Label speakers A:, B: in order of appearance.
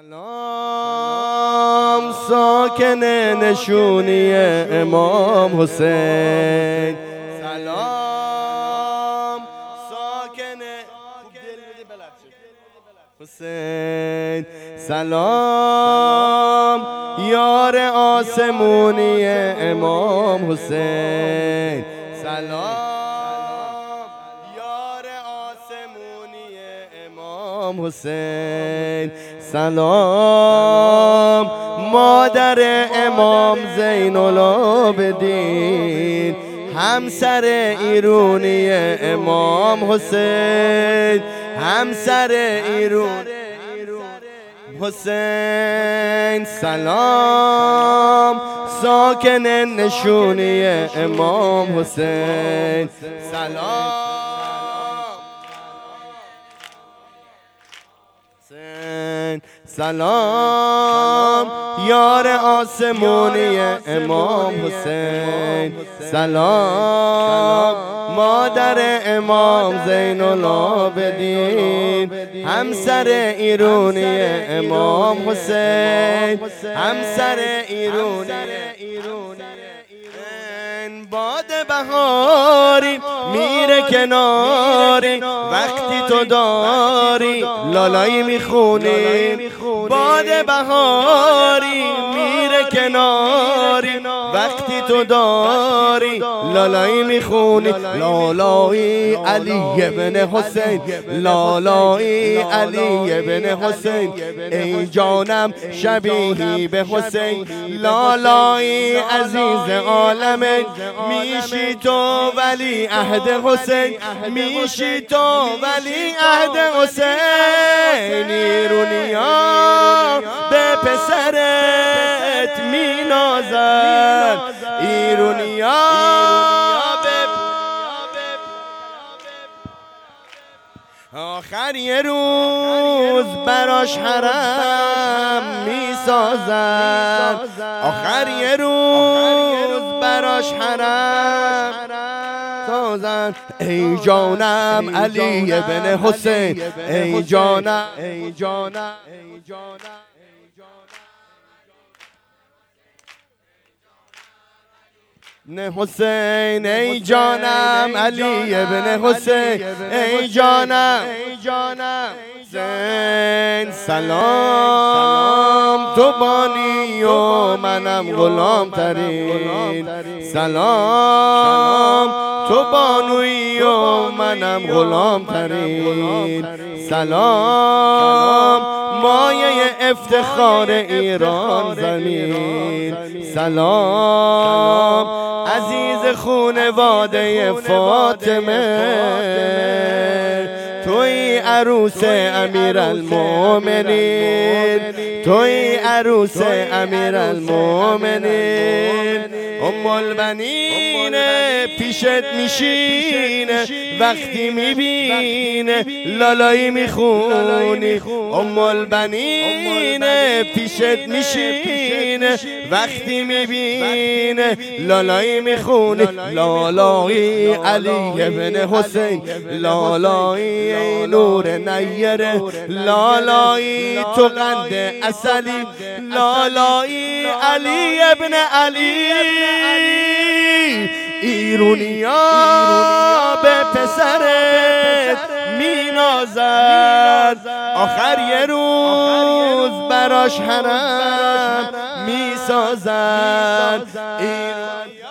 A: سلام ساکن نشونی امام حسین. سلام ساکن حسین. سلام یار آسمونی امام حسین. سلام یار آسمونی امام حسین. سلام مادر امام زین العابدین، همسر ایرونی امام حسین، همسر ایرون حسین. سلام ساکن نشونی امام حسین. سلام سلام یار آسمونی امام حسین. سلام مادر امام زین العابدین، همسر ایرونی امام حسین، همسر ایرونی. باد بهاری میره کناری، وقتی تو داری لالایی میخونی. باد بهاری میره کناری، وقتی تو داری لالایی میخونی. لالایی علی بن حسین، لالایی علی بن حسین. ای جانم شبیهی به حسین، لالایی عزیز عالمین. میشی تو ولی عهد حسین، میشی تو ولی عهد حسین. ایرونیا به پسرت مینازن، ایرونیا آخر یه روز براش حرم میسازن، آخر یه روز براش حرم سازن. ای جانم علی بن حسین، ای جانم، ای جانم، ای جانم. نه حسین ای جانم علی بن حسین، ای جانم، ای جانم حسین. سلام تو بانی و منم غلام ترین. سلام تو بانوی و منم غلام ترین. سلام مایه افتخار ایران زمین. سلام عزیز خونواده فاطمه، توی عروس امیرالمومنین، توی عروس امیرالمومنین. ام البنین پیشت میشینه، وقتی میبینه لالایی میخونی. ام البنین پیشت میشینه، وقتی میبینه لالایی میخونی. لالایی علی بن حسین، لالایی نور نیره، لالایی تو قند اصلی. لالایی علی ابن علی. ایرونیا به پسرت مینازد، آخر یه روز براش حرم میسازد.